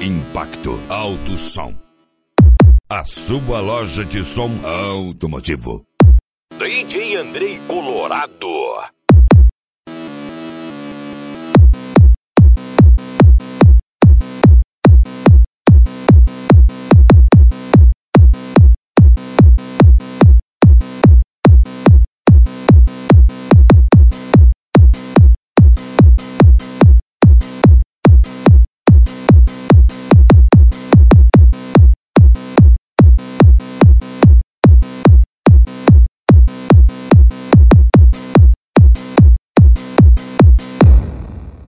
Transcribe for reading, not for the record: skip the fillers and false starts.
Impacto Alto Som. A sua loja de som automotivo. DJ Andrei Colorado.